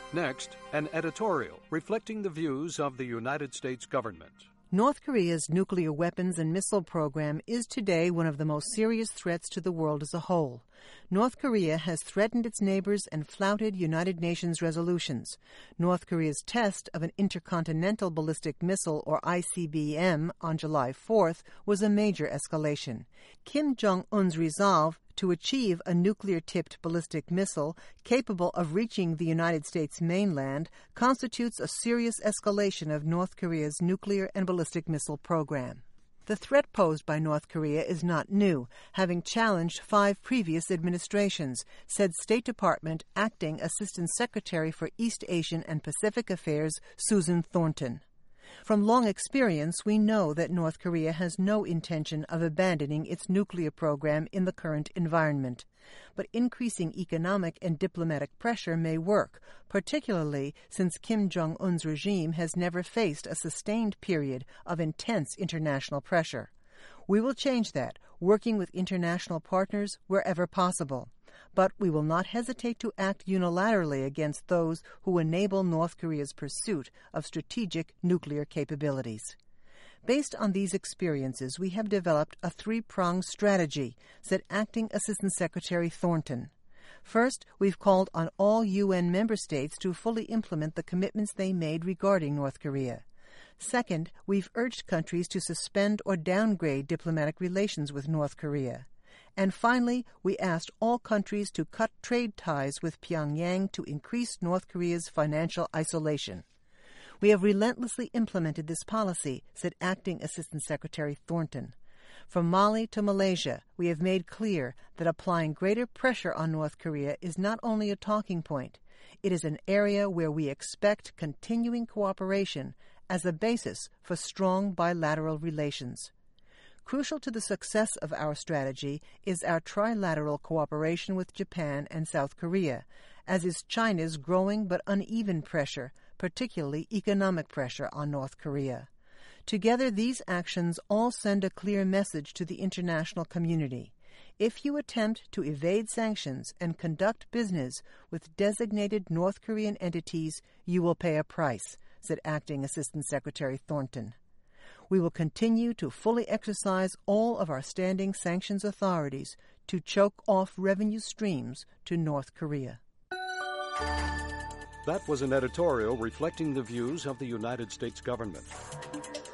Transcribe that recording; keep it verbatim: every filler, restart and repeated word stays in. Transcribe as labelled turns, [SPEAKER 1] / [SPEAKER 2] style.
[SPEAKER 1] Next, an editorial reflecting the views of the United States government.
[SPEAKER 2] North Korea's nuclear weapons and missile program is today one of the most serious threats to the world as a whole. North Korea has threatened its neighbors and flouted United Nations resolutions. North Korea's test of an intercontinental ballistic missile, or I C B M, on July fourth was a major escalation. Kim Jong-un's resolve to achieve a nuclear-tipped ballistic missile capable of reaching the United States mainland constitutes a serious escalation of North Korea's nuclear and ballistic missile program. The threat posed by North Korea is not new, having challenged five previous administrations, said State Department Acting Assistant Secretary for East Asian and Pacific Affairs Susan Thornton. From long experience, we know that North Korea has no intention of abandoning its nuclear program in the current environment. But increasing economic and diplomatic pressure may work, particularly since Kim Jong-un's regime has never faced a sustained period of intense international pressure. We will change that, working with international partners wherever possible. But we will not hesitate to act unilaterally against those who enable North Korea's pursuit of strategic nuclear capabilities. Based on these experiences, we have developed a three-pronged strategy, said Acting Assistant Secretary Thornton. First, we've called on all U N member states to fully implement the commitments they made regarding North Korea. Second, we've urged countries to suspend or downgrade diplomatic relations with North Korea. And finally, we asked all countries to cut trade ties with Pyongyang to increase North Korea's financial isolation. We have relentlessly implemented this policy, said Acting Assistant Secretary Thornton. From Mali to Malaysia, we have made clear that applying greater pressure on North Korea is not only a talking point. It is an area where we expect continuing cooperation as a basis for strong bilateral relations. Crucial to the success of our strategy is our trilateral cooperation with Japan and South Korea, as is China's growing but uneven pressure, particularly economic pressure on North Korea. Together, these actions all send a clear message to the international community. If you attempt to evade sanctions and conduct business with designated North Korean entities, you will pay a price, said Acting Assistant Secretary Thornton. We will continue to fully exercise all of our standing sanctions authorities to choke off revenue streams to North Korea.
[SPEAKER 1] That was an editorial reflecting the views of the United States government.